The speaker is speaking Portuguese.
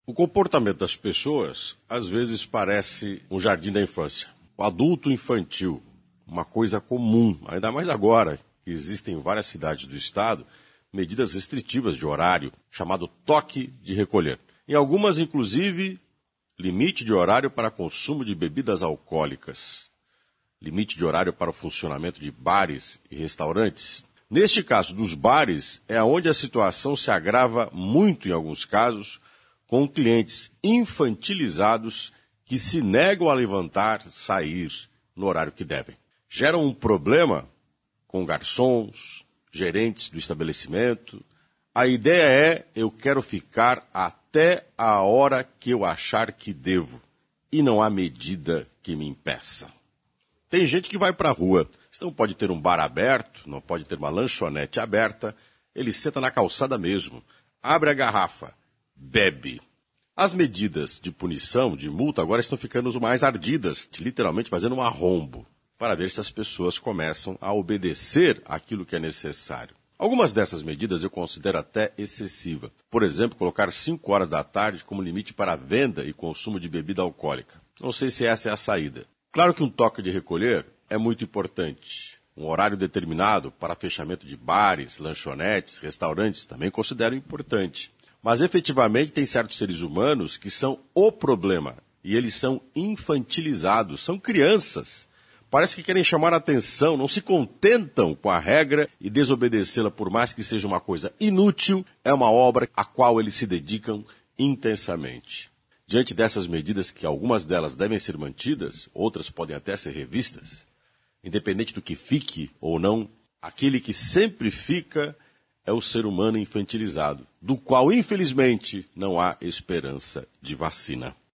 O comportamento das pessoas, às vezes, parece um jardim da infância. O adulto infantil, uma coisa comum, ainda mais agora que existem em várias cidades do estado medidas restritivas de horário, chamado toque de recolher. Em algumas, inclusive, limite de horário para consumo de bebidas alcoólicas. Limite de horário para o funcionamento de bares e restaurantes. Neste caso dos bares, é onde a situação se agrava muito em alguns casos, com clientes infantilizados que se negam a levantar, sair no horário que devem. Geram um problema com garçons, gerentes do estabelecimento. A ideia é, eu quero ficar até a hora que eu achar que devo, e não há medida que me impeça. Tem gente que vai para a rua, você não pode ter um bar aberto, não pode ter uma lanchonete aberta, ele senta na calçada mesmo, abre a garrafa, bebe. As medidas de punição, de multa, agora estão ficando mais ardidas, literalmente fazendo um arrombo, para ver se as pessoas começam a obedecer aquilo que é necessário. Algumas dessas medidas eu considero até excessiva. Por exemplo, colocar 5 horas da tarde como limite para a venda e consumo de bebida alcoólica. Não sei se essa é a saída. Claro que um toque de recolher é muito importante. Um horário determinado para fechamento de bares, lanchonetes, restaurantes também considero importante. Mas efetivamente tem certos seres humanos que são o problema. E eles são infantilizados, são crianças. Parece que querem chamar a atenção, não se contentam com a regra e desobedecê-la, por mais que seja uma coisa inútil, é uma obra a qual eles se dedicam intensamente. Diante dessas medidas, que algumas delas devem ser mantidas, outras podem até ser revistas, independente do que fique ou não, aquele que sempre fica é o ser humano infantilizado, do qual, infelizmente, não há esperança de vacina.